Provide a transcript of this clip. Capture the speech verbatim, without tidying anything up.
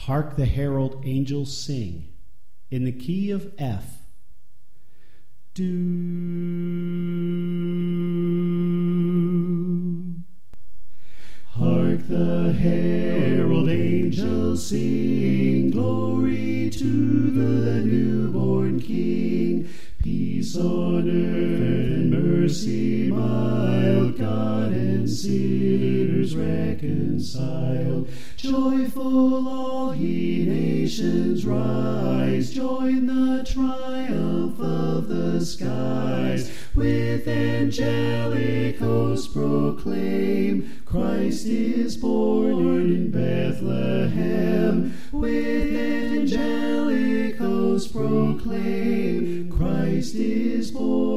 Hark the herald angels sing in the key of F. Do. Hark the herald angels sing, glory to the newborn King. Peace on earth and mercy mild, God and sinners reconciled. Joyful all ye nations rise, join the triumph of the skies. With angelic hosts proclaim, Christ is born in Bethlehem. With angelic hosts proclaim, Christ is born